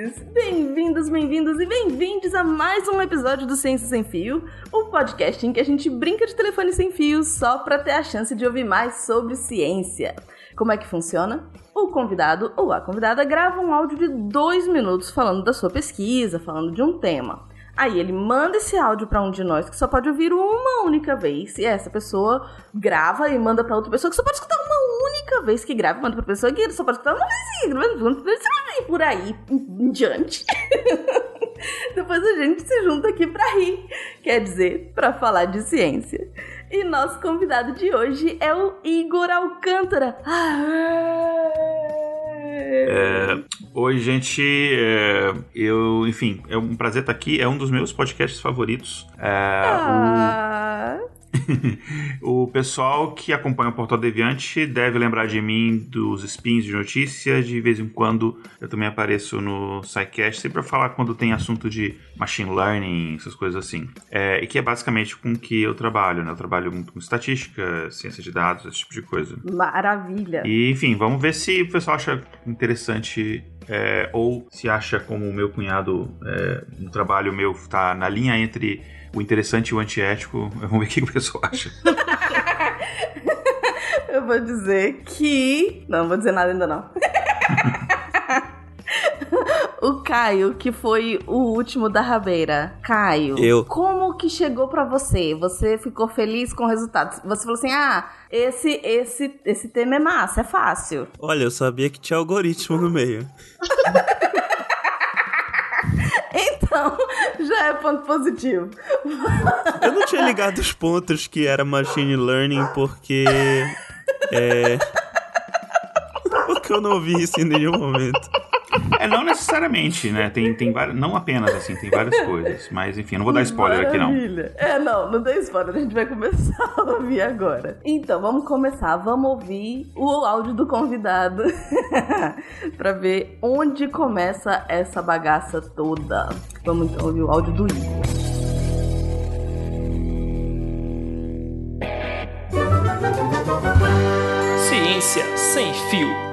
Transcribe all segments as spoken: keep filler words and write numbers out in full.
senhores! Bem-vindos, bem-vindos e bem-vindos a mais um episódio do Ciência Sem Fio, o podcast em que a gente brinca de telefone sem fio só pra ter a chance de ouvir mais sobre ciência. Como é que funciona? O convidado ou a convidada grava um áudio de dois minutos falando da sua pesquisa, falando de um tema. Aí ele manda esse áudio pra um de nós que só pode ouvir uma única vez. E essa pessoa grava e manda pra outra pessoa que só pode escutar uma única vez que grava. Manda pra pessoa que só pode escutar uma vez. E por aí em diante. Depois a gente se junta aqui pra rir. Quer dizer, pra falar de ciência. E nosso convidado de hoje é o Igor Alcântara. É, oi, gente. É, eu, enfim, é um prazer estar aqui. É um dos meus podcasts favoritos. É, Ah. o... o pessoal que acompanha o Portal Deviante deve lembrar de mim dos spins de notícias. De vez em quando eu também apareço no SciCast, sempre para falar quando tem assunto de machine learning, essas coisas assim. É, e que é basicamente com o que eu trabalho, né? Eu trabalho muito com estatística, ciência de dados, esse tipo de coisa. Maravilha! E, enfim, vamos ver se o pessoal acha interessante é, ou se acha como o meu cunhado, é, um trabalho meu tá na linha entre o interessante e o antiético. Vamos ver o que o pessoal acha. Eu vou dizer que... Não, não vou dizer nada ainda não. O Caio, que foi o último da rabeira. Caio, Eu. Como que chegou pra você? Você ficou feliz com o resultado? Você falou assim, ah, esse, esse, esse tema é massa, é fácil. Olha, eu sabia que tinha algoritmo no meio. Então, já é ponto positivo. Eu não tinha ligado os pontos que era machine learning porque... É... Porque eu não ouvi isso em nenhum momento. É, não necessariamente, né? Tem, tem várias, não apenas assim, tem várias coisas. Mas enfim, eu não vou dar spoiler Maravilha. aqui não. É, não, não dê spoiler, a gente vai começar a ouvir agora. Então, vamos começar, vamos ouvir o áudio do convidado pra ver onde começa essa bagaça toda. Vamos então ouvir o áudio do Igor. Ciência Sem Fio.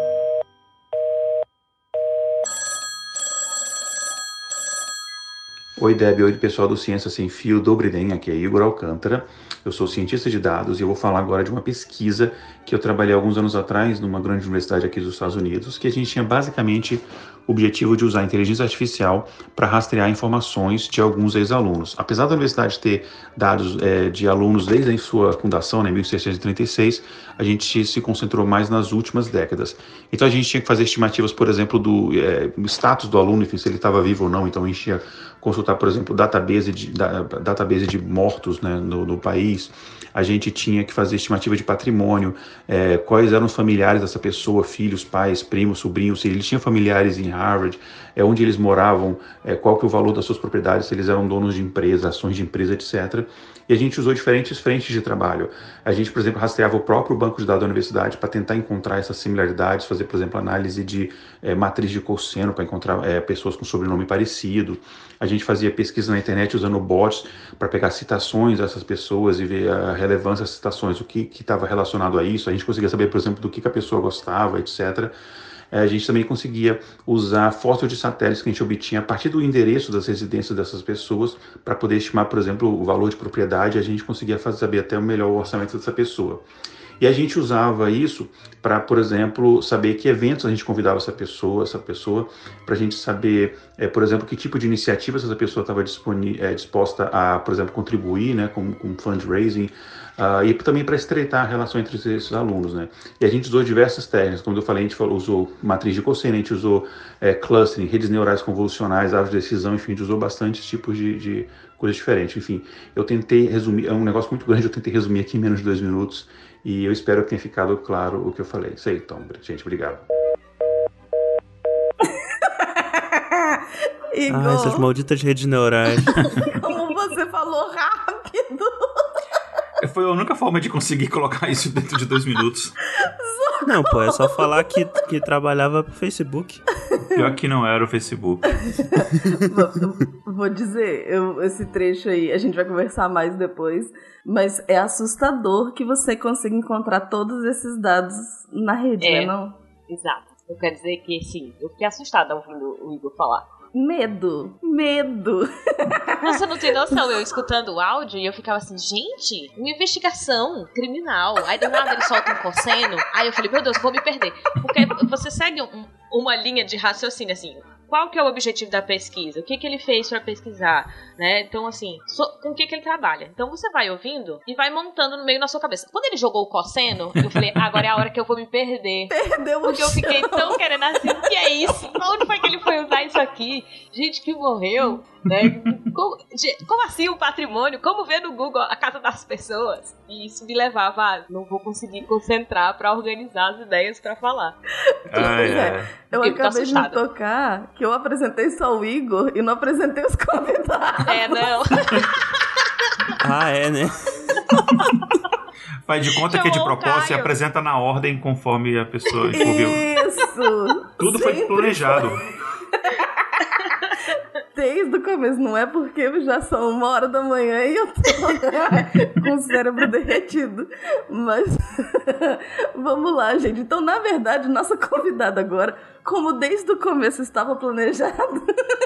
Oi, Deb, oi, pessoal do Ciência Sem Fio, Dobre Den, aqui é Igor Alcântara. Eu sou cientista de dados e eu vou falar agora de uma pesquisa que eu trabalhei alguns anos atrás numa grande universidade aqui dos Estados Unidos, que a gente tinha basicamente o objetivo de usar a inteligência artificial para rastrear informações de alguns ex-alunos. Apesar da universidade ter dados é, de alunos desde a sua fundação, né, em mil seiscentos e trinta e seis, a gente se concentrou mais nas últimas décadas. Então a gente tinha que fazer estimativas, por exemplo, do é, status do aluno, enfim, se ele estava vivo ou não. Então a gente tinha consultar, por exemplo, database de, da, database de mortos, né, no, no país. A gente tinha que fazer estimativa de patrimônio, é, quais eram os familiares dessa pessoa, filhos, pais, primos, sobrinhos, se eles tinham familiares em Harvard, é, onde eles moravam, é, qual que é o valor das suas propriedades, se eles eram donos de empresa, ações de empresa, etcétera. E a gente usou diferentes frentes de trabalho. A gente, por exemplo, rastreava o próprio banco de dados da universidade para tentar encontrar essas similaridades, fazer, por exemplo, análise de é, matriz de cosseno para encontrar é, pessoas com sobrenome parecido. A gente fazia pesquisa na internet usando bots para pegar citações dessas pessoas e ver a relevância das citações, o que estava relacionado a isso. A gente conseguia saber, por exemplo, do que, que a pessoa gostava, etcétera. A gente também conseguia usar fotos de satélites que a gente obtinha a partir do endereço das residências dessas pessoas para poder estimar, por exemplo, o valor de propriedade. A gente conseguia fazer, saber até o melhor orçamento dessa pessoa. E a gente usava isso para, por exemplo, saber que eventos a gente convidava essa pessoa, essa pessoa, para a gente saber, é, por exemplo, que tipo de iniciativas essa pessoa estava é, disposta a, por exemplo, contribuir, né, com, com fundraising, uh, e também para estreitar a relação entre esses alunos, né. E a gente usou diversas técnicas, como eu falei, a gente falou, usou matriz de cosseno, a gente usou é, clustering, redes neurais convolucionais, árvores de decisão, enfim, a gente usou bastante tipos de, de coisas diferentes. Enfim, eu tentei resumir, é um negócio muito grande, eu tentei resumir aqui em menos de dois minutos, e eu espero que tenha ficado claro o que eu falei. Isso aí, então, gente, obrigado. Igor, Ah, essas malditas redes neurais. como você falou rápido. Foi a única forma de conseguir colocar isso dentro de dois minutos. Não, pô, é só falar que, que trabalhava pro Facebook. Pior que não era o Facebook. vou, vou dizer, eu, esse trecho aí, a gente vai conversar mais depois, mas é assustador que você consiga encontrar todos esses dados na rede, é, né, não? Exato. Eu quero dizer que, sim, eu fiquei assustada ouvindo o Igor falar. Medo, medo. Você não tem noção, eu escutando o áudio e eu ficava assim, gente, uma investigação criminal. Aí do nada ele solta um cosseno. Aí eu falei, meu Deus, eu vou me perder. Porque você segue um, uma linha de raciocínio assim. Qual que é o objetivo da pesquisa? O que que ele fez para pesquisar? Né? Então, assim, so, com o que que ele trabalha? Então você vai ouvindo e vai montando no meio na sua cabeça. Quando ele jogou o cosseno, eu falei, agora é a hora que eu vou me perder. Perdeu o Porque eu chão. fiquei tão querendo assim, o que é isso? Onde foi que ele foi usar isso aqui? Gente que morreu, né? Como, gente, como assim o patrimônio? Como ver no Google a casa das pessoas? E isso me levava a não vou conseguir concentrar pra organizar as ideias pra falar. Ai, É, ai. eu Fico acabei de me assustada. tocar que eu apresentei só o Igor e não apresentei os convidados. É, não. Ah, é, né? Faz de conta que é de Chamou o propósito e Caio. apresenta na ordem conforme a pessoa ouviu. Isso! Tudo foi Sempre planejado. Desde o começo, não é porque já são uma hora da manhã e eu tô com o cérebro derretido. Mas vamos lá, gente. Então, na verdade, nossa convidada agora, como desde o começo estava planejado,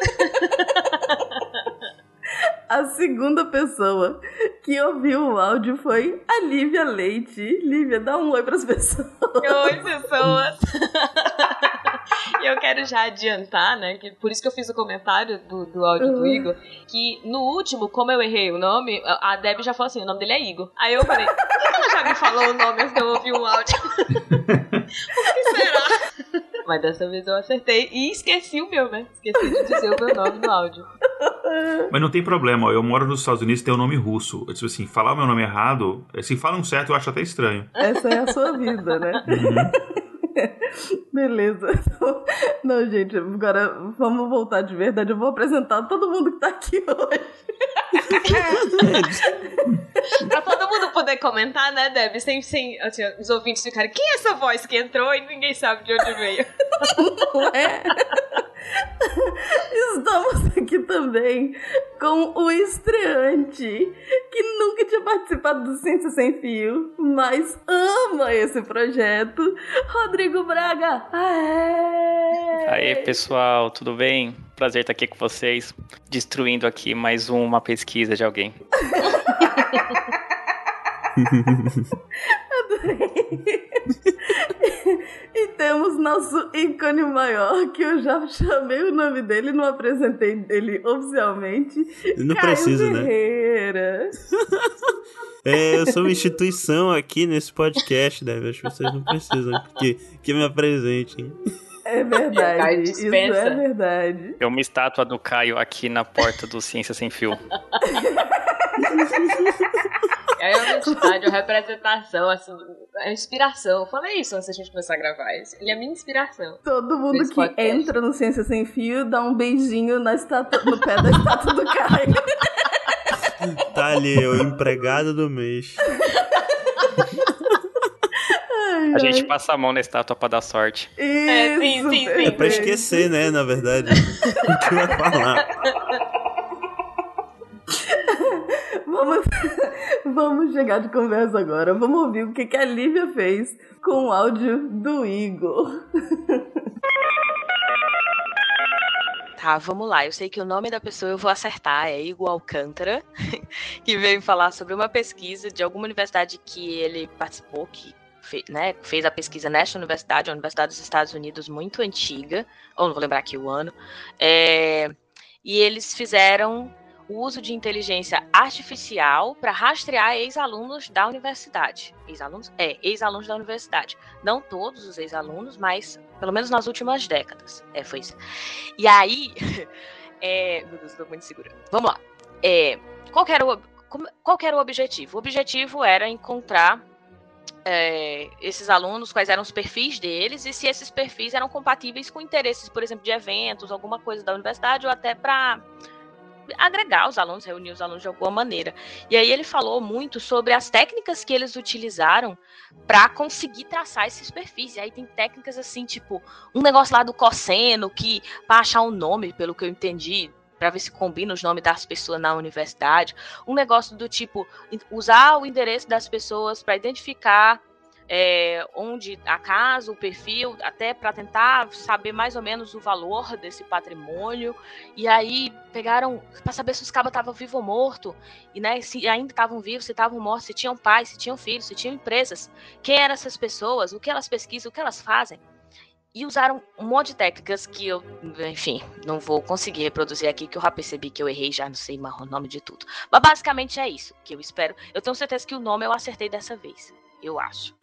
a segunda pessoa que ouviu o áudio foi a Lívia Leite. Lívia, dá um oi pras pessoas. Oi, pessoas. E eu quero já adiantar, né, que por isso que eu fiz o comentário do, do áudio do Igor, que no último, como eu errei o nome, a Deb já falou assim, o nome dele é Igor. Aí eu falei, por que ela já me falou o nome antes de eu ouvir o áudio? O que será? Mas dessa vez eu acertei e esqueci o meu, né? Esqueci de dizer o meu nome no áudio. Mas não tem problema, ó, eu moro nos Estados Unidos e tenho um nome russo. Eu, tipo assim, falar o meu nome errado, se falam certo eu acho até estranho. Essa é a sua vida, né? Beleza. Não, gente, agora vamos voltar de verdade. Eu vou apresentar todo mundo que tá aqui hoje. Pra todo mundo poder comentar, né, Deb? Sem, sem assim, os ouvintes ficarem, quem é essa voz que entrou e ninguém sabe de onde veio? Não é? Estamos aqui também com o estreante que nunca tinha participado do Ciência Sem Fio, mas ama esse projeto, Rodrigo Braga. Aê! Aê, pessoal, tudo bem? Prazer estar aqui com vocês, destruindo aqui mais uma pesquisa de alguém. E temos nosso ícone maior, que eu já chamei o nome dele, não apresentei ele oficialmente. Não Caio precisa, né? Ferreira. É, eu sou uma instituição aqui nesse podcast, né? As pessoas não precisam que, que me apresentem. É Caio verdade, isso dispensa. é verdade. É uma estátua do Caio aqui na porta do Ciência Sem Fio. É uma identidade, uma representação, assim, é inspiração. Eu falei isso antes da gente começar a gravar. Ele é a minha inspiração. Todo mundo Esse que podcast. entra no Ciência Sem Fio dá um beijinho na estátua, no pé da estátua do Caio. Tá ali, o empregado do mês. Ai, A gente ai. passa a mão na estátua pra dar sorte. Isso, É, sim, sim, sim. É pra perfeito. esquecer, né, na verdade, o que eu ia falar. Vamos, vamos chegar de conversa agora. Vamos ouvir o que, que a Lívia fez com o áudio do Igor. Tá, vamos lá. Eu sei que o nome da pessoa eu vou acertar, é Igor Alcântara, que veio falar sobre uma pesquisa de alguma universidade que ele participou, que fe, né, fez a pesquisa nesta universidade, uma universidade dos Estados Unidos muito antiga, ou não vou lembrar aqui o ano, é, e eles fizeram o uso de inteligência artificial para rastrear ex-alunos da universidade. Ex-alunos? É, ex-alunos da universidade. Não todos os ex-alunos, mas pelo menos nas últimas décadas. É, foi isso. E aí, é, meu Deus, eu tô muito segura. Vamos lá. É, qual que era o, qual que era o objetivo? O objetivo era encontrar é, esses alunos, quais eram os perfis deles e se esses perfis eram compatíveis com interesses, por exemplo, de eventos, alguma coisa da universidade ou até para agregar os alunos, reunir os alunos de alguma maneira. E aí ele falou muito sobre as técnicas que eles utilizaram para conseguir traçar esses perfis. E aí tem técnicas assim, tipo, um negócio lá do cosseno, que para achar um nome, pelo que eu entendi, para ver se combina os nomes das pessoas na universidade. Um negócio do tipo, usar o endereço das pessoas para identificar é, onde a casa, o perfil, até para tentar saber mais ou menos o valor desse patrimônio. E aí pegaram para saber se os cabas estavam vivos ou mortos, e né, se ainda estavam vivos, se estavam mortos, se tinham pais, se tinham filhos, se tinham empresas, quem eram essas pessoas, o que elas pesquisam, o que elas fazem. E usaram um monte de técnicas que eu, enfim, não vou conseguir reproduzir aqui, que eu já percebi que eu errei, já não sei mais o nome de tudo. Mas basicamente é isso que eu espero. Eu tenho certeza que o nome eu acertei dessa vez, eu acho.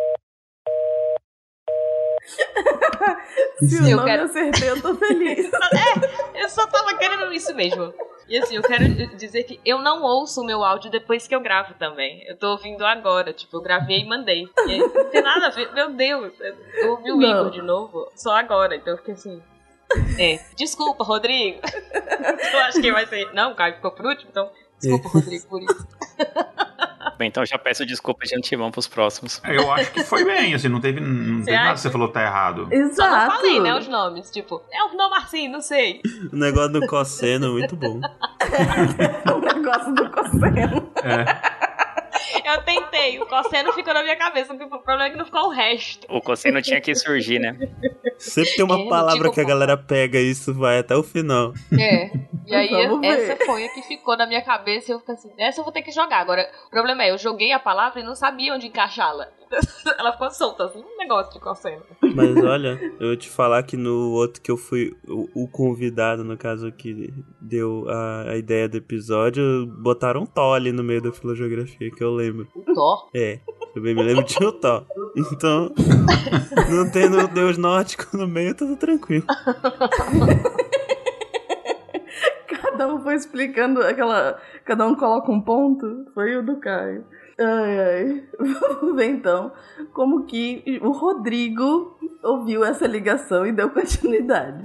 Se o Eu nome quero- eu acertei, eu tô feliz. É, eu só tava querendo isso mesmo. E assim, eu quero dizer que eu não ouço o meu áudio depois que eu gravo também. Eu tô ouvindo agora, tipo, eu gravei e mandei. E aí, não tem nada a ver, meu Deus. Eu ouvi o Não. Igor de novo, só agora, então eu fiquei assim... É, desculpa, Rodrigo. Eu acho que vai ser... Não, o Caio ficou por último, então... Desculpa, Rodrigo, por isso. Bem, então já peço desculpas de antemão pros próximos. Eu acho que foi bem, assim, não teve, não Você teve nada acha? que você falou que tá errado. Só Exato. não falei, né, os nomes. Tipo, é o nome assim, não sei. O negócio do cosseno, muito bom. O negócio do cosseno. É. Eu tentei, o cosseno ficou na minha cabeça, o problema é que não ficou o resto. O cosseno tinha que surgir, né? Sempre tem uma É, palavra tipo, que a galera pega e isso vai até o final. É, e aí Vamos ver. essa foi a que ficou na minha cabeça e eu fiquei assim, essa eu vou ter que jogar. Agora, o problema é, eu joguei a palavra e não sabia onde encaixá-la. Ela ficou solta, assim, um negócio de cosseno. Mas olha, eu vou te falar que no outro que eu fui o, o convidado, no caso, que deu a, a ideia do episódio, botaram um Thó ali no meio da filogeografia, que eu lembro. O Thor. É, eu bem me lembro de um Thó. Então, não tendo Deus nórdico no meio, tudo tranquilo. Cada um foi explicando aquela... Cada um coloca um ponto. Foi o do Caio. Ai, ai. Vamos ver então como que o Rodrigo ouviu essa ligação e deu continuidade.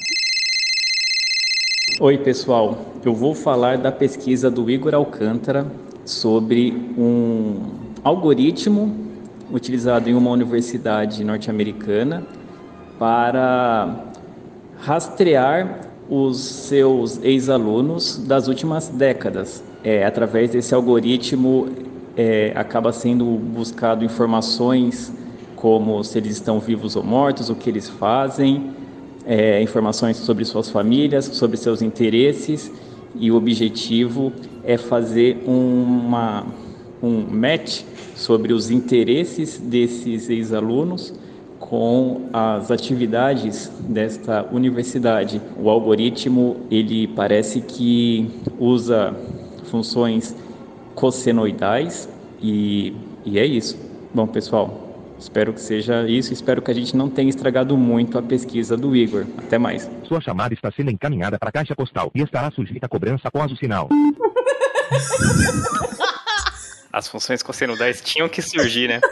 Oi, pessoal. Eu vou falar da pesquisa do Igor Alcântara sobre um algoritmo utilizado em uma universidade norte-americana para rastrear os seus ex-alunos das últimas décadas. É, através desse algoritmo, é, acaba sendo buscado informações como se eles estão vivos ou mortos, o que eles fazem, é, informações sobre suas famílias, sobre seus interesses, e o objetivo é fazer uma, um match sobre os interesses desses ex-alunos com as atividades desta universidade. O algoritmo, ele parece que usa funções cossenoidais e, e é isso. Bom, pessoal, espero que seja isso. Espero que a gente não tenha estragado muito a pesquisa do Igor. Até mais. Sua chamada está sendo encaminhada para a caixa postal e estará sujeita a cobrança após o sinal. As funções cossenudais tinham que surgir, né?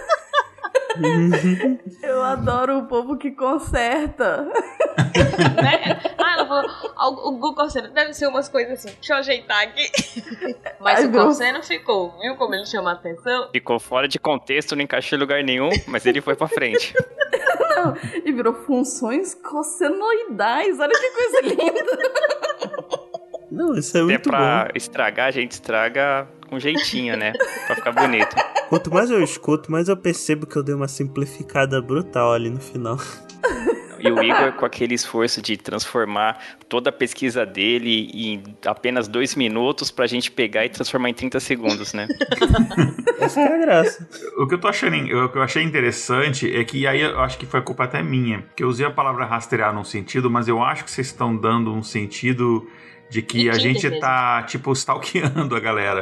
Eu adoro o povo que conserta. Né? Ah, ela falou, o, o Google cosseno deve ser umas coisas assim, deixa eu ajeitar aqui. Mas Ai, o meu. cosseno ficou, viu como ele chama a atenção? Ficou fora de contexto, não encaixou em lugar nenhum, mas ele foi pra frente. Não, e virou funções cossenoidais. Olha que coisa linda. Não, isso é Se é muito pra bom. estragar, a gente estraga com jeitinho, né? Pra ficar bonito. Quanto mais eu escuto, mais eu percebo que eu dei uma simplificada brutal ali no final. E o Igor, com aquele esforço de transformar toda a pesquisa dele em apenas dois minutos pra gente pegar e transformar em trinta segundos, né? Essa é a graça. O que eu tô achando, o que eu achei interessante é que aí eu acho que foi culpa até minha, que eu usei a palavra rastrear num sentido, mas eu acho que vocês estão dando um sentido de que De a gente mesmo. tá, tipo, stalkeando a galera.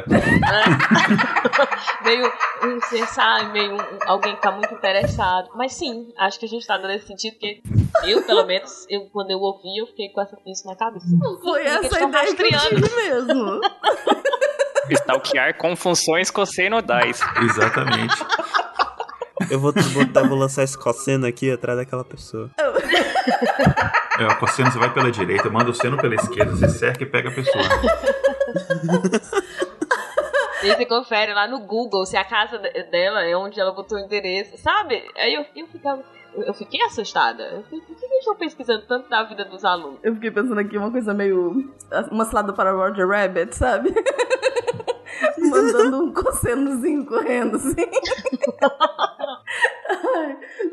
Meio um pensar, meio um, alguém que tá muito interessado. Mas sim, acho que a gente tá dando esse sentido, porque eu, pelo menos, eu, quando eu ouvi, eu fiquei com essa, isso na cabeça. Foi Eles essa tão ideia que eu rastreando. tive mesmo. Stalkear com funções cossenodais. Exatamente. Eu vou botar, vou lançar esse cosseno aqui atrás daquela pessoa. É, o cosseno você vai pela direita, manda o seno pela esquerda, você cerca e pega a pessoa. E aí você confere lá no Google se a casa de- dela é onde ela botou o endereço, sabe? Aí eu, eu ficava. Eu, eu fiquei assustada. Eu fiquei, por que eles estão pesquisando tanto da vida dos alunos? Eu fiquei pensando aqui uma coisa meio... Uma cilada para Roger Rabbit, sabe? Mandando um cossenozinho correndo, assim.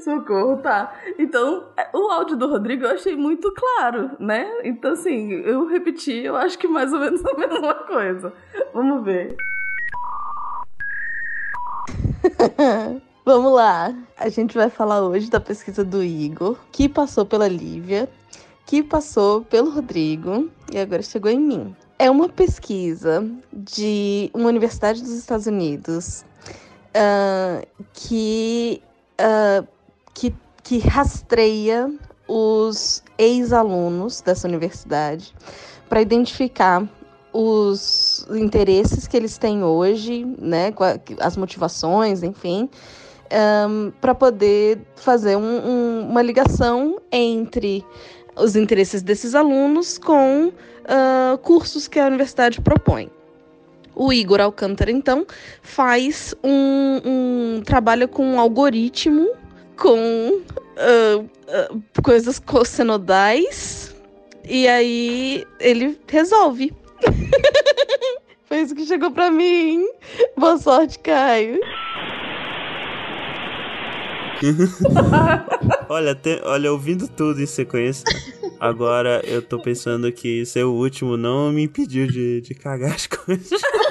Socorro, tá. Então, o áudio do Rodrigo eu achei muito claro, né? Então, assim, eu repeti, eu acho que mais ou menos a mesma coisa. Vamos ver. Vamos lá. A gente vai falar hoje da pesquisa do Igor, que passou pela Lívia, que passou pelo Rodrigo e agora chegou em mim. É uma pesquisa de uma universidade dos Estados Unidos uh, que, uh, que, que rastreia os ex-alunos dessa universidade para identificar os interesses que eles têm hoje, né, as motivações, enfim, um, para poder fazer um, um, uma ligação entre os interesses desses alunos com uh, cursos que a universidade propõe. O Igor Alcântara, então, faz um, um trabalho com um algoritmo, com uh, uh, coisas cossenodais, e aí ele resolve. Foi isso que chegou pra mim. Boa sorte, Caio. olha, te, olha, ouvindo tudo em sequência, agora eu tô pensando que ser o último não me impediu de, de cagar as coisas.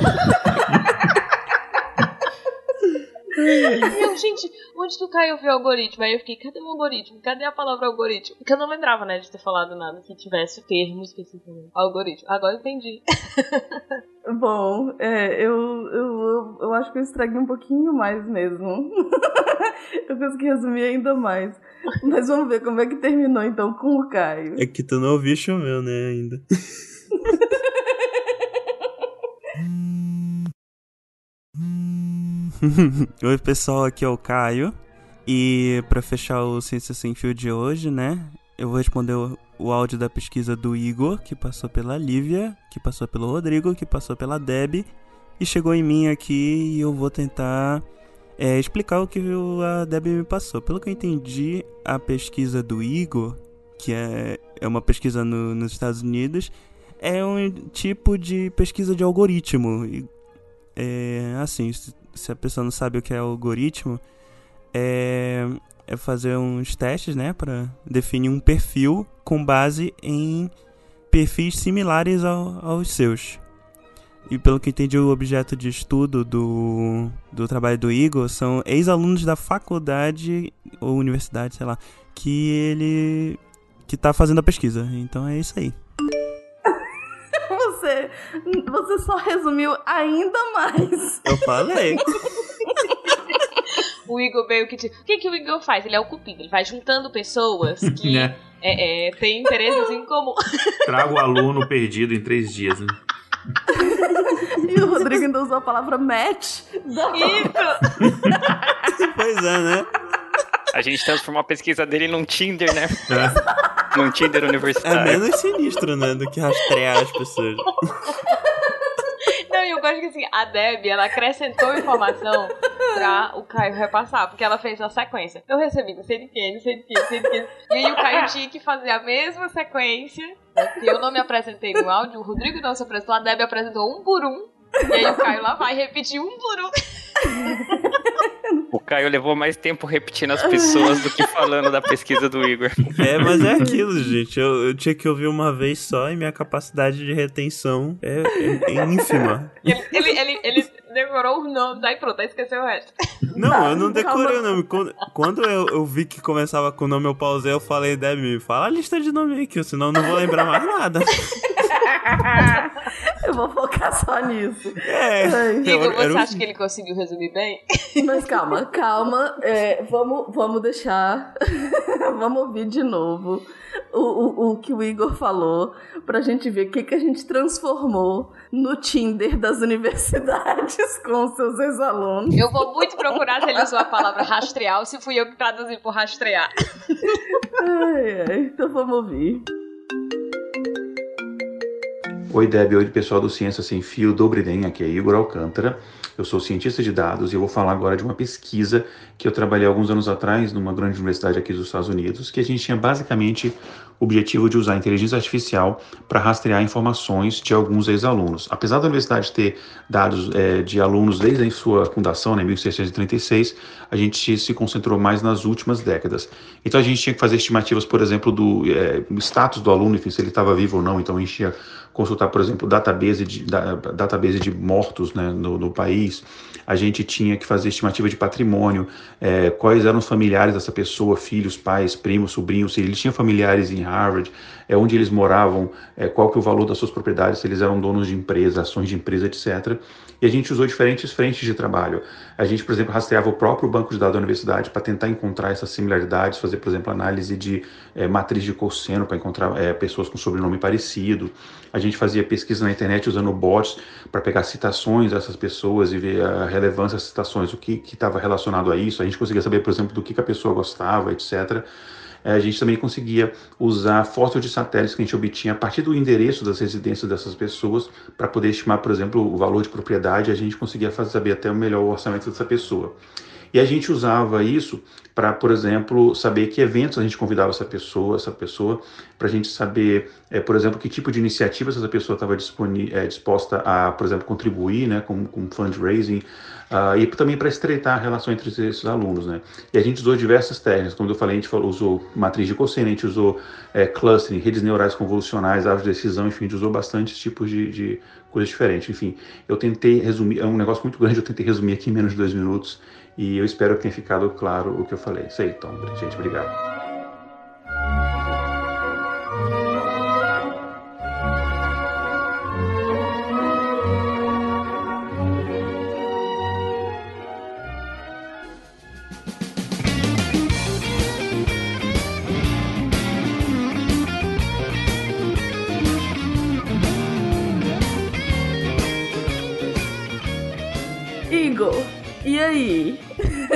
Eu, gente, onde que o Caio viu o algoritmo? Aí eu fiquei, cadê o algoritmo? Cadê a palavra algoritmo? Porque eu não lembrava, né, de ter falado nada que tivesse o termo específico. Algoritmo. Agora eu entendi. Bom, é, eu, eu, eu acho que eu estraguei um pouquinho mais mesmo. Eu consegui resumir ainda mais. Mas vamos ver como é que terminou, então, com o Caio. É que tu não ouviste o meu, né, ainda. Oi, pessoal, aqui é o Caio. E pra fechar o Ciência Sem Fio de hoje, né, eu vou responder o, o áudio da pesquisa do Igor, que passou pela Lívia, que passou pelo Rodrigo, que passou pela Deb, e chegou em mim aqui, e eu vou tentar é, explicar o que a Deb me passou. Pelo que eu entendi, a pesquisa do Igor, que é, é uma pesquisa no, nos Estados Unidos, é um tipo de pesquisa de algoritmo. E, é, assim, se a pessoa não sabe o que é algoritmo, é, é fazer uns testes, né, para definir um perfil com base em perfis similares ao, aos seus. E pelo que entendi, o objeto de estudo do, do trabalho do Igor são ex-alunos da faculdade ou universidade, sei lá, que ele que tá fazendo a pesquisa. Então é isso aí. Você, você só resumiu ainda mais. Eu falei. O Igor meio que... O que, que o Igor faz? Ele é o cupido. Ele vai juntando pessoas que é. É, é, têm interesses em comum. Traga o aluno perdido em três dias, né? E o Rodrigo ainda usou a palavra match. Isso! Pois é, né? A gente transformou a pesquisa dele num Tinder, né? É. Num Tinder universitário. É menos sinistro, né? Do que rastrear as pessoas. Não, e eu gosto que assim, a Deb, ela acrescentou informação pra o Caio repassar, porque ela fez uma sequência. Eu recebi não sei de quem, não sei de quem, não sei de quem. E aí o Caio tinha que fazer a mesma sequência. Porque eu não me apresentei no áudio, o Rodrigo não se apresentou, a Deb apresentou um por um. E aí o Caio lá vai repetir um por um. O Caio levou mais tempo repetindo as pessoas do que falando da pesquisa do Igor. É, mas é aquilo, gente. Eu, eu tinha que ouvir uma vez só e minha capacidade de retenção é, é, é ínfima. Ele, ele, ele, ele decorou os nomes, aí pronto, aí esqueceu o resto. Não, tá, eu não decorei o nome. Quando, quando eu, eu vi que começava com o nome, eu pausei, eu falei, Deb, me fala a lista de nome aí, que senão eu não vou lembrar mais nada. Eu vou focar só nisso. É. Igor, você acha que ele conseguiu resumir bem? Mas calma, calma. É, vamos, vamos deixar. Vamos ouvir de novo o, o, o que o Igor falou, pra gente ver o que, que a gente transformou no Tinder das universidades com seus ex-alunos. Eu vou muito procurar se ele usou a palavra rastrear ou se fui eu que traduzi por rastrear. Ai, ai, então vamos ouvir. Oi, Deb, oi, pessoal do Ciência Sem Fio, Dobriden, aqui é Igor Alcântara. Eu sou cientista de dados e eu vou falar agora de uma pesquisa que eu trabalhei alguns anos atrás numa grande universidade aqui dos Estados Unidos, que a gente tinha basicamente objetivo de usar a inteligência artificial para rastrear informações de alguns ex-alunos. Apesar da universidade ter dados é, de alunos desde a sua fundação, né, em mil seiscentos e trinta e seis, a gente se concentrou mais nas últimas décadas. Então a gente tinha que fazer estimativas, por exemplo, do é, status do aluno, enfim, se ele estava vivo ou não. Então a gente tinha que consultar, por exemplo, database de, da, database de mortos, né, no, no país. A gente tinha que fazer estimativa de patrimônio, é, quais eram os familiares dessa pessoa, filhos, pais, primos, sobrinhos, se ele tinha familiares em Harvard, é, onde eles moravam, é, qual que é o valor das suas propriedades, se eles eram donos de empresa, ações de empresa, etcétera. E a gente usou diferentes frentes de trabalho. A gente, por exemplo, rastreava o próprio banco de dados da universidade para tentar encontrar essas similaridades, fazer, por exemplo, análise de é, matriz de cosseno para encontrar é, pessoas com sobrenome parecido. A gente fazia pesquisa na internet usando bots para pegar citações dessas pessoas e ver a relevância das citações, o que estava relacionado a isso. A gente conseguia saber, por exemplo, do que, que a pessoa gostava, etcétera. A gente também conseguia usar fotos de satélites que a gente obtinha a partir do endereço das residências dessas pessoas para poder estimar, por exemplo, o valor de propriedade. A gente conseguia fazer, saber até o melhor orçamento dessa pessoa. E a gente usava isso para, por exemplo, saber que eventos a gente convidava essa pessoa, essa pessoa, para a gente saber, é, por exemplo, que tipo de iniciativa essa pessoa estava é, disposta a, por exemplo, contribuir, né, com, com fundraising, uh, e também para estreitar a relação entre esses alunos, né. E a gente usou diversas técnicas, como eu falei, a gente falou, usou matriz de cosseno, a gente usou é, clustering, redes neurais convolucionais, árvores de decisão, enfim, a gente usou bastantes tipos de, de coisas diferentes. Enfim, eu tentei resumir, é um negócio muito grande, eu tentei resumir aqui em menos de dois minutos, e eu espero que tenha ficado claro o que eu falei. Isso aí, então, gente, obrigado. Igor, e aí?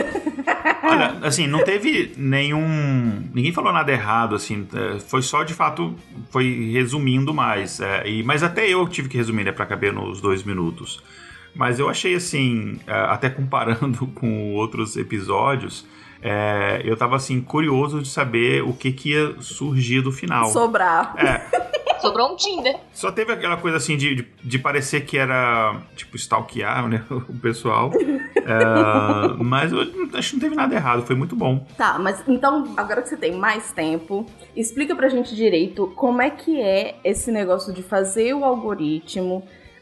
Olha, assim, não teve nenhum... Ninguém falou nada errado, assim. Foi só, de fato, foi resumindo mais. É, e, mas até eu tive que resumir, né, pra caber nos dois minutos. Mas eu achei, assim, até comparando com outros episódios, é, eu tava, assim, curioso de saber o que, que ia surgir do final. Sobrar. É. Sobrou um Tinder. Só teve aquela coisa assim de, de, de parecer que era, tipo, stalkear, né, o pessoal. É, mas eu acho que não teve nada errado, foi muito bom. Tá, mas então, agora que você tem mais tempo, explica pra gente direito como é que é esse negócio de fazer o algoritmo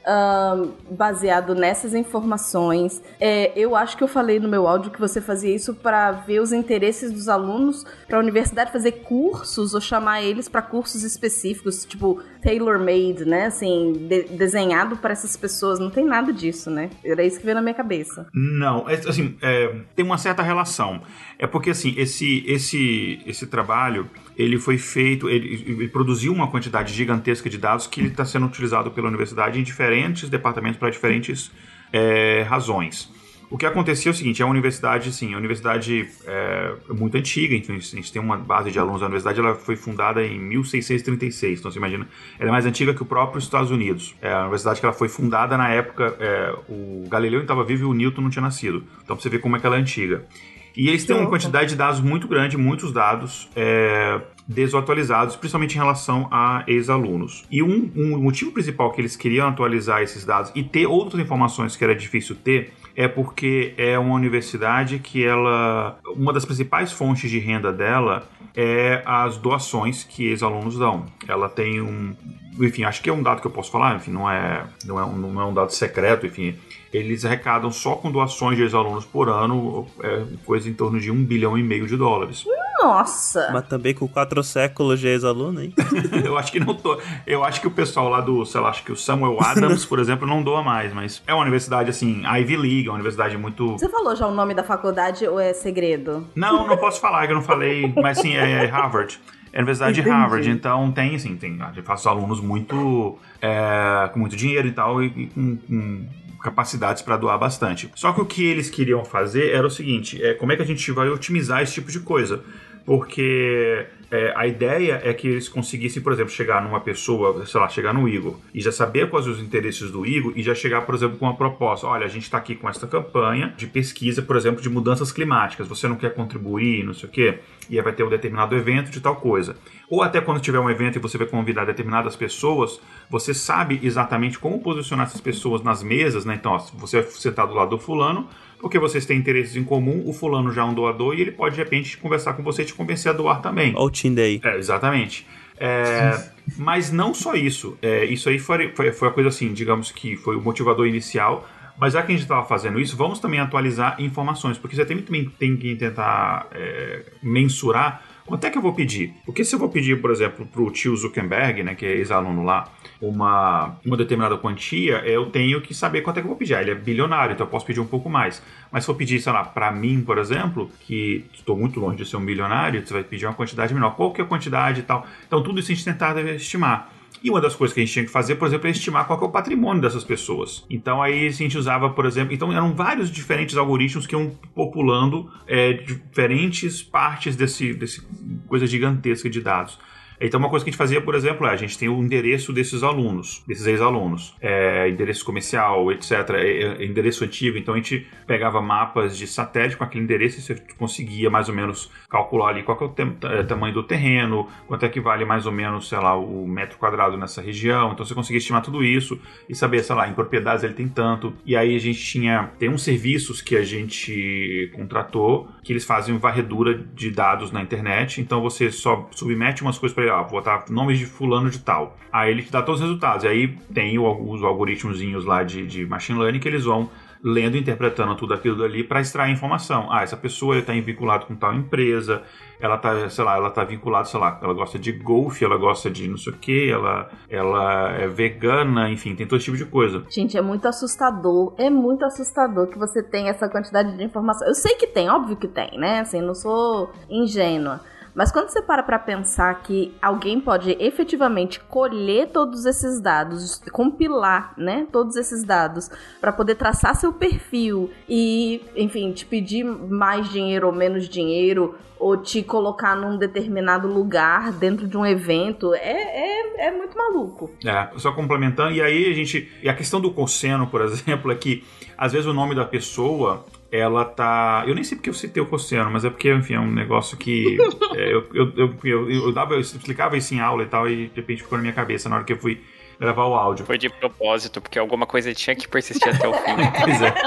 Uh, baseado nessas informações. É, eu acho que eu falei no meu áudio que você fazia isso para ver os interesses dos alunos, para a universidade fazer cursos ou chamar eles para cursos específicos, tipo tailor-made, né? Assim, de, desenhado para essas pessoas. Não tem nada disso, né? Era isso que veio na minha cabeça. Não, é, assim, é, tem uma certa relação. É porque, assim, esse, esse, esse trabalho, ele foi feito, ele, ele produziu uma quantidade gigantesca de dados que está sendo utilizado pela universidade em diferentes departamentos para diferentes é, razões. O que acontecia é o seguinte, é uma universidade, sim, a universidade é muito antiga, então a gente tem uma base de alunos da universidade, ela foi fundada em mil seiscentos e trinta e seis, então você imagina, ela é mais antiga que o próprio Estados Unidos. É a universidade que ela foi fundada na época, é, o Galileu estava vivo e o Newton não tinha nascido, então pra você ver como é que ela é antiga. E eles têm uma quantidade de dados muito grande, muitos dados é, desatualizados, principalmente em relação a ex-alunos. E um, um motivo principal que eles queriam atualizar esses dados e ter outras informações que era difícil ter, é porque é uma universidade que ela... Uma das principais fontes de renda dela é as doações que ex-alunos dão. Ela tem um... Enfim, acho que é um dado que eu posso falar, enfim, não é, não é, um, não é um dado secreto, enfim... Eles arrecadam só com doações de ex-alunos por ano, é, coisa em torno de um bilhão e meio de dólares. Nossa! Mas também com quatro séculos de ex-aluno, hein? Eu acho que não tô. Eu acho que o pessoal lá do, sei lá, acho que o Samuel Adams, por exemplo, não doa mais, mas é uma universidade, assim, Ivy League, é uma universidade muito... Você falou já o nome da faculdade ou é segredo? Não, não posso falar, que eu não falei, mas sim, é, é Harvard. É a Universidade de Harvard, então tem, assim, tem, eu faço alunos muito, é, com muito dinheiro e tal, e, e com... com capacidades para doar bastante. Só que o que eles queriam fazer era o seguinte, é, como é que a gente vai otimizar esse tipo de coisa? porque é, a ideia é que eles conseguissem, por exemplo, chegar numa pessoa, sei lá, chegar no Igor, e já saber quais os interesses do Igor, e já chegar, por exemplo, com uma proposta. Olha, a gente está aqui com essa campanha de pesquisa, por exemplo, de mudanças climáticas. Você não quer contribuir, não sei o quê? E aí vai ter um determinado evento de tal coisa. Ou até quando tiver um evento e você vai convidar determinadas pessoas, você sabe exatamente como posicionar essas pessoas nas mesas, né? Então, ó, você vai sentar do lado do fulano, porque vocês têm interesses em comum, o fulano já é um doador e ele pode, de repente, conversar com você e te convencer a doar também. Olha o Team Day. É, exatamente. É, mas não só isso. É, isso aí foi, foi, foi a coisa assim, digamos que foi o motivador inicial. Mas já que a gente estava fazendo isso, vamos também atualizar informações, porque você também tem que tentar é, mensurar quanto é que eu vou pedir. Porque se eu vou pedir, por exemplo, para o tio Zuckerberg, né, que é ex-aluno lá, uma, uma determinada quantia, eu tenho que saber quanto é que eu vou pedir. Ele é bilionário, então eu posso pedir um pouco mais. Mas se eu pedir, sei lá, para mim, por exemplo, que estou muito longe de ser um bilionário, você vai pedir uma quantidade menor. Qual que é a quantidade e tal? Então tudo isso a gente tentar estimar. E uma das coisas que a gente tinha que fazer, por exemplo, é estimar qual que é o patrimônio dessas pessoas. Então aí a gente usava, por exemplo... Então eram vários diferentes algoritmos que iam populando é, diferentes partes desse, desse coisa gigantesca de dados. Então uma coisa que a gente fazia, por exemplo, é a gente tem o endereço desses alunos, desses ex-alunos, é, endereço comercial, etcétera, é, é, endereço antigo. Então a gente pegava mapas de satélite com aquele endereço e você conseguia mais ou menos calcular ali qual que é o tem, é, tamanho do terreno, quanto é que vale mais ou menos, sei lá, o metro quadrado nessa região. Então você conseguia estimar tudo isso e saber, sei lá, em propriedades ele tem tanto. E aí a gente tinha, tem uns serviços que a gente contratou que eles fazem varredura de dados na internet. Então você só submete umas coisas para ó, vou botar nomes de fulano de tal. Aí ele te dá todos os resultados. E aí tem o, os algoritmozinhos lá de, de machine learning que eles vão lendo e interpretando tudo aquilo dali para extrair informação. Ah, essa pessoa está vinculada com tal empresa, ela está, sei lá, ela está vinculada, sei lá, ela gosta de golfe, ela gosta de não sei o que, ela, ela é vegana, enfim, tem todo tipo de coisa. Gente, é muito assustador, é muito assustador que você tenha essa quantidade de informação. Eu sei que tem, óbvio que tem, né? Assim, não sou ingênua. Mas quando você para pra pensar que alguém pode efetivamente colher todos esses dados, compilar, né, todos esses dados para poder traçar seu perfil e, enfim, te pedir mais dinheiro ou menos dinheiro, ou te colocar num determinado lugar dentro de um evento, é, é, é muito maluco. É, só complementando, e aí a gente... E a questão do cosseno, por exemplo, é que às vezes o nome da pessoa... ela tá... Eu nem sei porque eu citei o cosseno, mas é porque, enfim, é um negócio que... é, eu, eu, eu, eu, eu, dava, eu explicava isso em aula e tal, e de repente ficou na minha cabeça na hora que eu fui gravar o áudio. Foi de propósito, porque alguma coisa tinha que persistir até o fim. Pois é.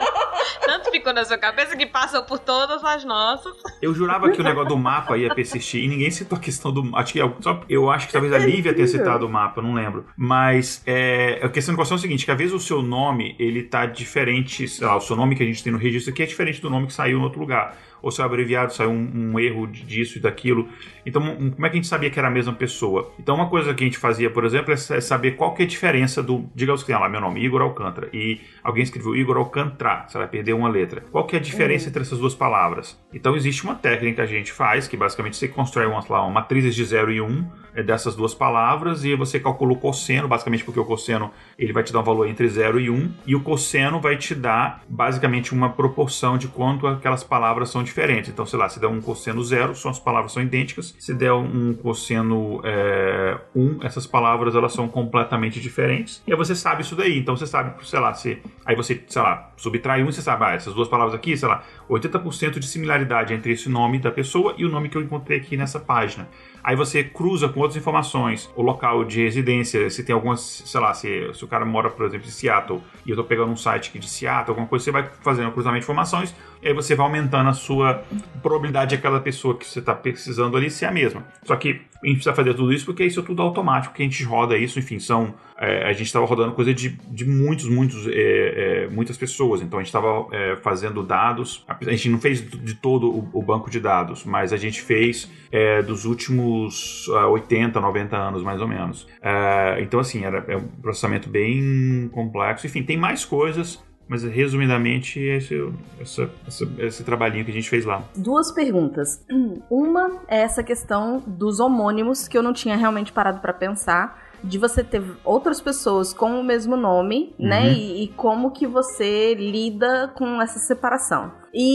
Tanto ficou na sua cabeça que passou por todas as nossas. Eu jurava que o negócio do mapa ia persistir e ninguém citou a questão do... Acho que, só, eu acho que talvez a Lívia tenha citado o mapa, não lembro. Mas é, a questão do é o seguinte, que às vezes o seu nome, ele tá diferente, sei lá, o seu nome que a gente tem no registro aqui é diferente do nome que saiu em outro lugar. Ou se é abreviado, saiu um, um erro disso e daquilo. Então, um, como é que a gente sabia que era a mesma pessoa? Então, uma coisa que a gente fazia, por exemplo, é saber qual que é a diferença do... Digamos que tem lá, meu nome, Igor Alcântara, e alguém escreveu Igor Alcântara, você vai perder uma letra. Qual que é a diferença uhum. entre essas duas palavras? Então, existe uma técnica que a gente faz, que basicamente você constrói uma, lá, uma matrizes de zero e um é, dessas duas palavras, e você calcula o cosseno, basicamente porque o cosseno ele vai te dar um valor entre zero e um, e o cosseno vai te dar, basicamente, uma proporção de quanto aquelas palavras são diferentes. Diferente. Então, sei lá, se der um cosseno zero, são as palavras são idênticas. Se der um cosseno é, um, essas palavras elas são completamente diferentes. E aí você sabe isso daí. Então, você sabe, sei lá, se aí você, sei lá, subtrai um e você sabe, ah, essas duas palavras aqui, sei lá, oitenta por cento de similaridade entre esse nome da pessoa e o nome que eu encontrei aqui nessa página. Aí você cruza com outras informações, o local de residência, se tem algumas, sei lá, se, se o cara mora, por exemplo, em Seattle, e eu tô pegando um site aqui de Seattle, alguma coisa, você vai fazendo um cruzamento de informações, e aí você vai aumentando a sua probabilidade de aquela pessoa que você está precisando ali ser a mesma. Só que a gente precisa fazer tudo isso porque isso é tudo automático, que a gente roda isso, enfim, são... É, a gente estava rodando coisa de, de muitos, muitos, é, é, muitas pessoas, então a gente estava é, fazendo dados, a gente não fez de todo o, o banco de dados, mas a gente fez é, dos últimos uh, oitenta, noventa anos, mais ou menos. Uh, então, assim, era, é um processamento bem complexo. Enfim, tem mais coisas, mas resumidamente esse, essa, essa, esse trabalhinho que a gente fez lá. Duas perguntas. Uma é essa questão dos homônimos, que eu não tinha realmente parado para pensar, de você ter outras pessoas com o mesmo nome, uhum. né? E, e como que você lida com essa separação. E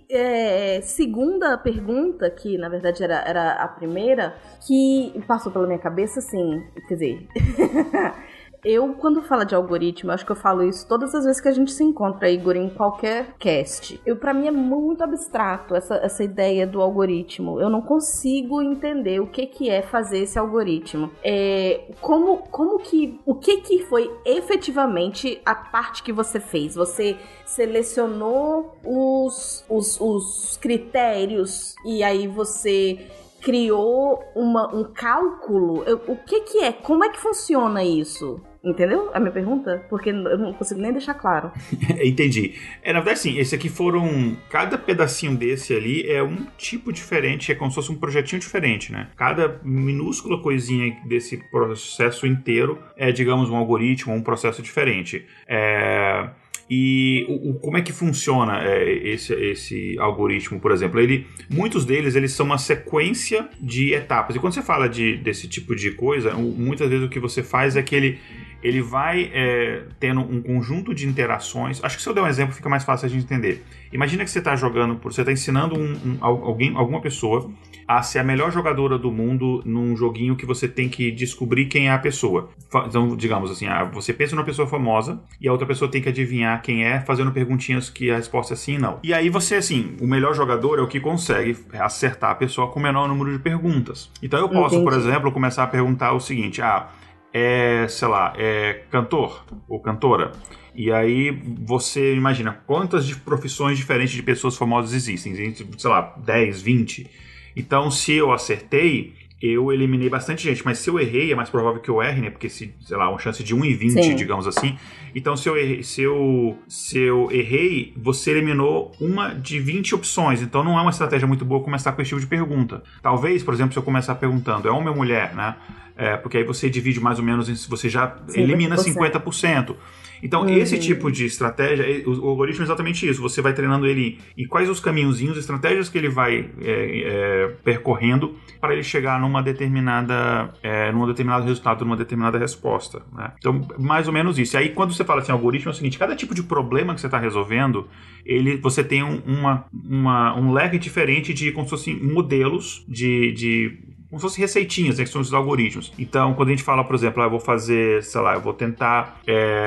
é, segunda pergunta, que na verdade era, era a primeira, que passou pela minha cabeça, assim, quer dizer... Eu, quando falo de algoritmo, acho que eu falo isso todas as vezes que a gente se encontra, Igor, em qualquer cast. Eu, pra mim é muito abstrato essa, essa ideia do algoritmo. Eu não consigo entender o que, que é fazer esse algoritmo. É, como, como que... O que, que foi efetivamente a parte que você fez? Você selecionou os, os, os critérios e aí você... criou uma, um cálculo? Eu, o que que é? Como é que funciona isso? Entendeu a minha pergunta? Porque eu não consigo nem deixar claro. Entendi. É, na verdade, sim, esse aqui foram... Cada pedacinho desse ali é um tipo diferente, é como se fosse um projetinho diferente, né? Cada minúscula coisinha desse processo inteiro é, digamos, um algoritmo, um processo diferente. É... E o, o, como é que funciona é, esse, esse algoritmo, por exemplo? Ele, muitos deles eles são uma sequência de etapas. E quando você fala de, desse tipo de coisa, muitas vezes o que você faz é que ele, ele vai é, tendo um conjunto de interações. Acho que se eu der um exemplo fica mais fácil a gente entender. Imagina que você está jogando, você está ensinando um, um, alguém, alguma pessoa a ser a melhor jogadora do mundo num joguinho que você tem que descobrir quem é a pessoa. Então, digamos assim, você pensa numa pessoa famosa e a outra pessoa tem que adivinhar quem é, fazendo perguntinhas que a resposta é sim e não. E aí você, assim, o melhor jogador é o que consegue acertar a pessoa com o menor número de perguntas. Então eu posso, Entendi. por exemplo, começar a perguntar o seguinte, ah, é, sei lá, é cantor ou cantora? E aí você imagina quantas profissões diferentes de pessoas famosas existem, sei lá, dez, vinte. Então, se eu acertei, eu eliminei bastante gente. Mas se eu errei, é mais provável que eu erre, né? Porque, se, sei lá, uma chance de um em vinte, Sim. digamos assim. Então, se eu, errei, se, eu, se eu errei, você eliminou uma de vinte opções. Então, não é uma estratégia muito boa começar com esse tipo de pergunta. Talvez, por exemplo, se eu começar perguntando, é homem ou mulher, né? É, porque aí você divide mais ou menos, você já elimina cinquenta por cento. Então, uhum. esse tipo de estratégia, o algoritmo é exatamente isso. Você vai treinando ele em quais os caminhozinhos, estratégias que ele vai é, é, percorrendo para ele chegar numa determinada, é, num determinado resultado, numa determinada resposta, né? Então, mais ou menos isso. E aí, quando você fala assim, algoritmo, é o seguinte, cada tipo de problema que você está resolvendo, ele, você tem um, uma, uma, um leque diferente de, como se fossem modelos de... de como se fossem receitinhas, né, que são os algoritmos. Então, quando a gente fala, por exemplo, ah, eu vou fazer, sei lá, eu vou tentar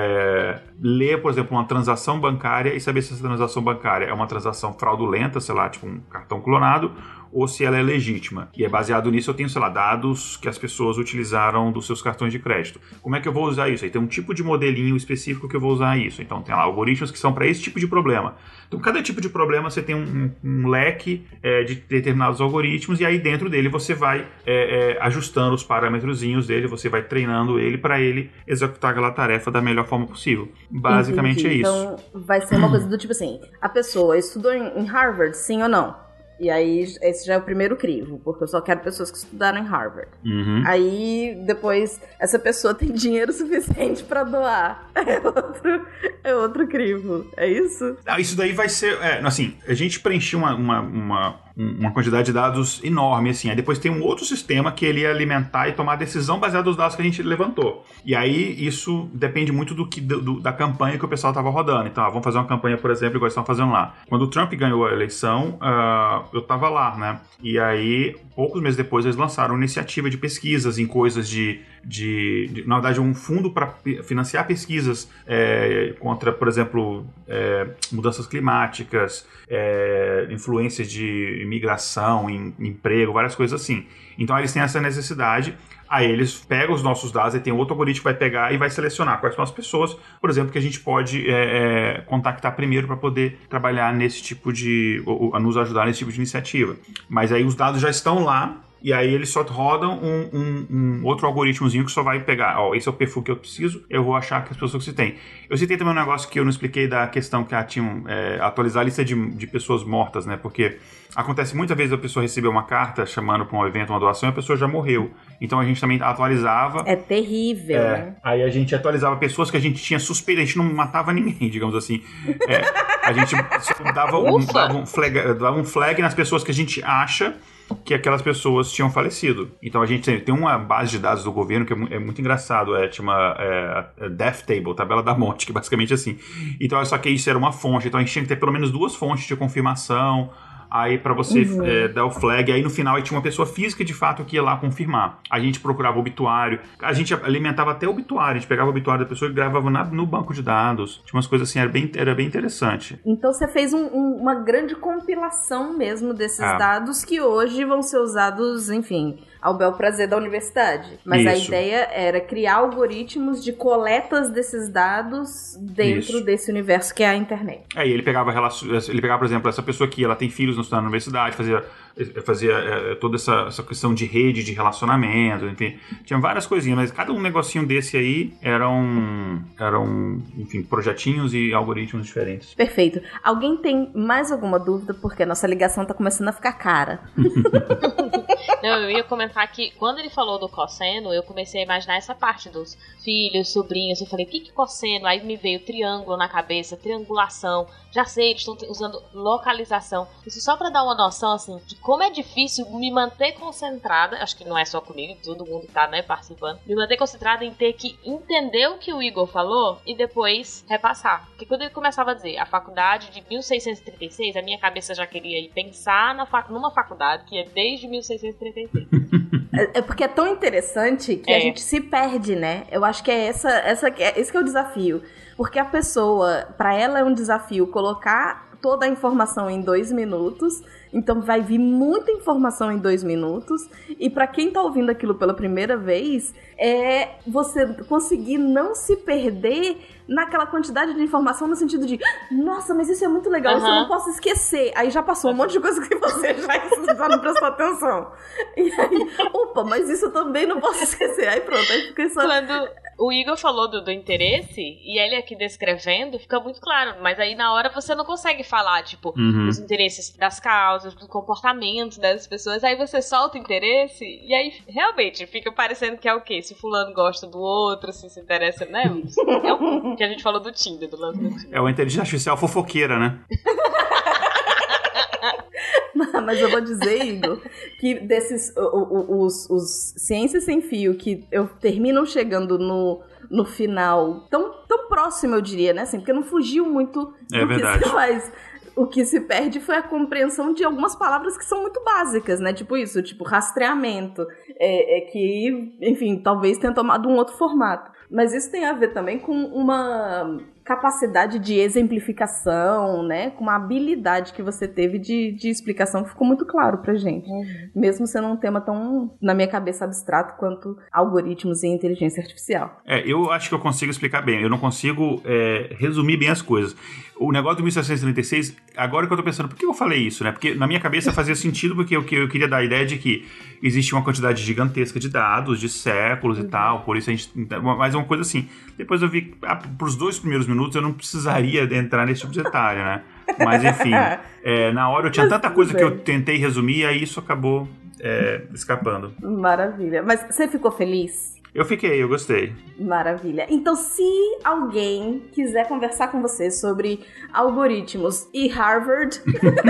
é, ler, por exemplo, uma transação bancária e saber se essa transação bancária é uma transação fraudulenta, sei lá, tipo um cartão clonado, ou se ela é legítima. E é baseado nisso eu tenho, sei lá, dados que as pessoas utilizaram dos seus cartões de crédito. Como é que eu vou usar isso? Aí tem um tipo de modelinho específico que eu vou usar isso. Então tem lá algoritmos que são para esse tipo de problema. Então cada tipo de problema você tem um, um, um leque é, de determinados algoritmos e aí dentro dele você vai é, é, ajustando os parâmetrozinhos dele, você vai treinando ele para ele executar aquela tarefa da melhor forma possível. Basicamente Entendi. é isso. Então vai ser uma coisa do tipo assim, a pessoa estudou em Harvard, sim ou não? E aí, esse já é o primeiro crivo, porque eu só quero pessoas que estudaram em Harvard. Uhum. Aí, depois, essa pessoa tem dinheiro suficiente pra doar. É outro, é outro crivo. É isso? Ah, isso daí vai ser... É, assim, a gente preencheu uma, uma, uma, uma quantidade de dados enorme, assim. Aí depois tem um outro sistema que ele ia alimentar e tomar decisão baseada nos dados que a gente levantou. E aí, isso depende muito do que, do, da campanha que o pessoal estava rodando. Então, ah, vamos fazer uma campanha, por exemplo, igual eles estão fazendo lá. Quando o Trump ganhou a eleição... Uh, eu tava lá, né? E aí, poucos meses depois, eles lançaram uma iniciativa de pesquisas em coisas de... de, de na verdade, um fundo para financiar pesquisas é, contra, por exemplo, é, mudanças climáticas, é, influências de imigração, em, emprego, várias coisas assim. Então, eles têm essa necessidade... Aí eles pegam os nossos dados e tem outro algoritmo que vai pegar e vai selecionar quais são as pessoas, por exemplo, que a gente pode é, é, contactar primeiro para poder trabalhar nesse tipo de... Ou, ou nos ajudar nesse tipo de iniciativa. Mas aí os dados já estão lá e aí eles só rodam um, um, um outro algoritmozinho que só vai pegar, ó, esse é o perfil que eu preciso, eu vou achar que as pessoas que você tem. Eu citei também um negócio que eu não expliquei da questão que tinham é, atualizar a lista de, de pessoas mortas, né? Porque acontece muitas vezes a pessoa receber uma carta chamando para um evento, uma doação, e a pessoa já morreu. Então a gente também atualizava. É terrível, é, né? Aí a gente atualizava pessoas que a gente tinha suspeita, a gente não matava ninguém, digamos assim. É, A gente dava um, dava, um flag, dava um flag nas pessoas que a gente acha que aquelas pessoas tinham falecido. Então a gente tem, tem uma base de dados do governo que é, é muito engraçado, é, chama é, Death Table, tabela da morte, que é basicamente assim. Então só que isso era uma fonte, então a gente tinha que ter pelo menos duas fontes de confirmação, aí pra você uhum. é, dar o flag, aí no final aí tinha uma pessoa física de fato que ia lá confirmar. A gente procurava o obituário, a gente alimentava até o obituário, a gente pegava o obituário da pessoa e gravava na, no banco de dados. Tinha umas coisas assim, era bem, era bem interessante. Então você fez um, um, uma grande compilação mesmo desses Ah. dados que hoje vão ser usados, enfim, ao bel prazer da universidade. Mas a Isso. ideia era criar algoritmos de coletas desses dados dentro Isso. desse universo que é a internet. É, e ele pegava, relacion... ele pegava, por exemplo, essa pessoa aqui, ela tem filhos no estudando na universidade, fazia, fazia é, toda essa, essa questão de rede, de relacionamento, enfim, tinha várias coisinhas, mas cada um negocinho desse aí eram, eram enfim, projetinhos e algoritmos diferentes. Perfeito. Alguém tem mais alguma dúvida? Porque a nossa ligação tá começando a ficar cara. Não, eu ia comentar que quando ele falou do cosseno, eu comecei a imaginar essa parte dos filhos, sobrinhos. Eu falei, o que que cosseno? Aí me veio triângulo na cabeça, triangulação. Já sei, eles estão usando localização. Isso só pra dar uma noção, assim, de como é difícil me manter concentrada. Acho que não é só comigo, todo mundo tá, né, participando. Me manter concentrada em ter que entender o que o Igor falou e depois repassar. Porque quando ele começava a dizer a faculdade de mil seiscentos e trinta e seis, a minha cabeça já queria ir pensar na fac... numa faculdade que é desde mil seiscentos e trinta e seis. É porque é tão interessante que É. a gente se perde, né? Eu acho que é essa, essa, que é, esse que é o desafio. Porque a pessoa, pra ela é um desafio colocar toda a informação em dois minutos. Então vai vir muita informação em dois minutos. E pra quem tá ouvindo aquilo pela primeira vez, é você conseguir não se perder naquela quantidade de informação no sentido de, nossa, mas isso é muito legal, isso eu não posso esquecer. Aí já passou um monte de coisa que você já, já não prestou atenção. E aí, opa, mas isso eu também não posso esquecer. Aí pronto, aí fica só... Quando o Igor falou do, do interesse, e ele aqui descrevendo, fica muito claro. Mas aí na hora você não consegue falar, tipo, Uhum. dos interesses das causas, do comportamento das pessoas. Aí você solta o interesse, e aí realmente fica parecendo que é o quê? Se fulano gosta do outro, se se interessa, né? É o que a gente falou do Tinder, do lance do Tinder. É uma inteligência artificial fofoqueira, né? Mas eu vou dizer, Igor, que desses o- o- os, os Ciências Sem Fio que eu terminam chegando no, no final tão, tão próximo, eu diria, né? Assim, porque não fugiu muito É do verdade. que se faz. O que se perde foi a compreensão de algumas palavras que são muito básicas, né? Tipo isso, tipo rastreamento, é, é que, enfim, talvez tenha tomado um outro formato. Mas isso tem a ver também com uma capacidade de exemplificação, né? Com uma habilidade que você teve de, de explicação que ficou muito claro pra gente. Uhum. Mesmo sendo um tema tão, na minha cabeça, abstrato quanto algoritmos e inteligência artificial. É, eu acho que eu consigo explicar bem. Eu não consigo é, resumir bem as coisas. O negócio do mil setecentos e trinta e seis, agora que eu tô pensando, por que eu falei isso, né? Porque na minha cabeça fazia sentido, porque eu, eu queria dar a ideia de que existe uma quantidade gigantesca de dados, de séculos e tal, por isso a gente... Mas é uma coisa assim, depois eu vi, ah, pros dois primeiros minutos eu não precisaria entrar nesse tipo de detalhe, né? Mas enfim, é, na hora eu tinha Mas tanta tudo coisa que bem. eu tentei resumir e aí isso acabou é, escapando. Maravilha. Mas você ficou feliz? Eu fiquei, eu gostei. Maravilha. Então, se alguém quiser conversar com você sobre algoritmos e Harvard,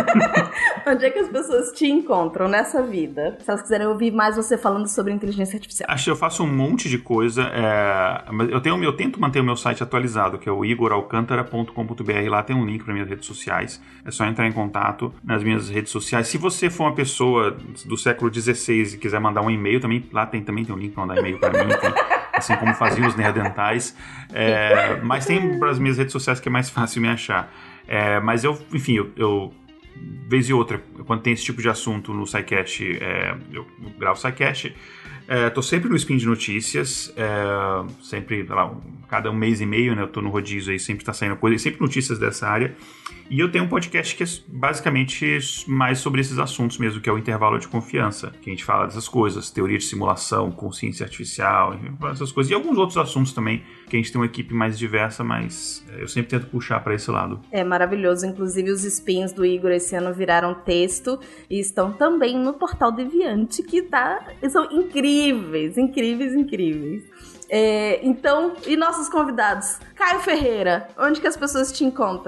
onde é que as pessoas te encontram nessa vida? Se elas quiserem ouvir mais você falando sobre inteligência artificial. Acho que eu faço um monte de coisa, é, mas eu, tenho, eu tento manter o meu site atualizado, que é o igor alcantara ponto com ponto b r. Lá tem um link para minhas redes sociais. É só entrar em contato nas minhas redes sociais. Se você for uma pessoa do século dezesseis e quiser mandar um e-mail, também lá tem, também tem um link para mandar e-mail para mim. Tem, assim como faziam os neandertais. É, mas tem para as minhas redes sociais que é mais fácil me achar. É, mas eu, enfim, eu, eu vez e outra, quando tem esse tipo de assunto no SciCast, é, eu gravo o SciCast. É, tô sempre no Spin de Notícias, é, sempre, sei lá, cada um mês e meio, né, eu tô no rodízio aí, sempre tá saindo coisa, e sempre notícias dessa área. E eu tenho um podcast que é basicamente mais sobre esses assuntos mesmo, que é o Intervalo de Confiança, que a gente fala dessas coisas, teoria de simulação, consciência artificial, essas coisas, e alguns outros assuntos também, que a gente tem uma equipe mais diversa, mas eu sempre tento puxar para esse lado. É maravilhoso. Inclusive, os spins do Igor esse ano viraram texto e estão também no Portal Deviante, que tá, são incríveis, incríveis, incríveis. É, então, e nossos convidados? Caio Ferreira, onde que as pessoas te encontram?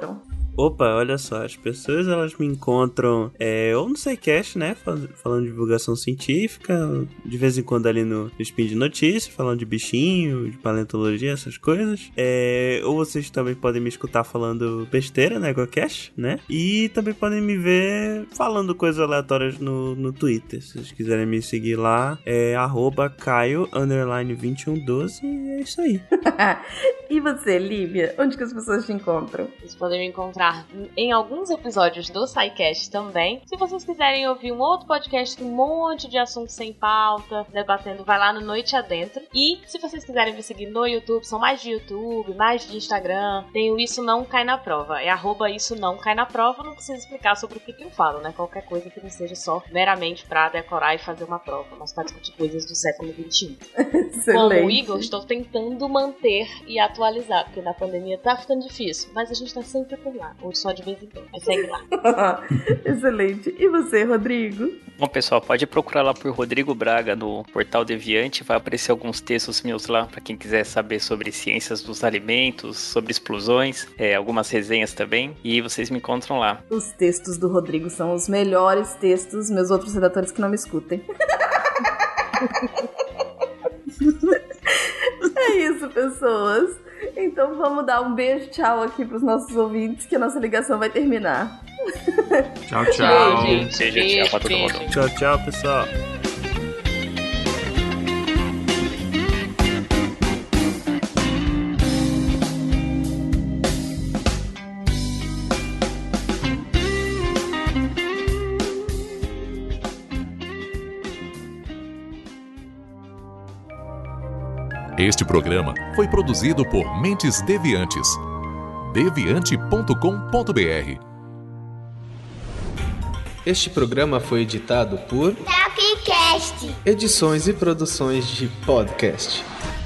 Opa, olha só, as pessoas elas me encontram é, ou no SciCast, né, falando de divulgação científica, de vez em quando ali no Spin de Notícias, falando de bichinho, de paleontologia, essas coisas. É, ou vocês também podem me escutar falando besteira na EgoCast, né? E também podem me ver falando coisas aleatórias no, no Twitter. Se vocês quiserem me seguir lá, é arroba Caio underline vinte e um doze e é isso aí. E você, Lívia? Onde que as pessoas te encontram? Vocês podem me encontrar em alguns episódios do SciCast também. Se vocês quiserem ouvir um outro podcast com um monte de assuntos sem pauta, debatendo, vai lá no Noite Adentro. E se vocês quiserem me seguir no YouTube, são mais de YouTube, mais de Instagram, tem o Isso Não Cai Na Prova. É arroba Isso Não Cai Na Prova, não preciso explicar sobre o que, que eu falo, né? Qualquer coisa que não seja só meramente pra decorar e fazer uma prova, mas pra discutir coisas do século vinte e um. Como o Igor, estou tentando manter e atualizar, porque na pandemia tá ficando difícil, mas a gente tá sempre por lá, ou só de vez em quando, mas segue lá. Excelente. E você, Rodrigo? Bom, pessoal, pode procurar lá por Rodrigo Braga no Portal Deviante, vai aparecer alguns textos meus lá, pra quem quiser saber sobre ciências dos alimentos, sobre explosões, é, algumas resenhas também, e vocês me encontram lá. Os textos do Rodrigo são os melhores textos, meus outros redatores que não me escutem. É isso, pessoas. Então vamos dar um beijo, tchau aqui pros nossos ouvintes, que a nossa ligação vai terminar. Tchau, tchau. Beijo, gente. Beijo, tchau pra todo Beijo. mundo. Tchau, tchau, pessoal. Este programa foi produzido por Mentes Deviantes. deviante ponto com ponto b r. Este programa foi editado por Tapcast. Edições e produções de podcast.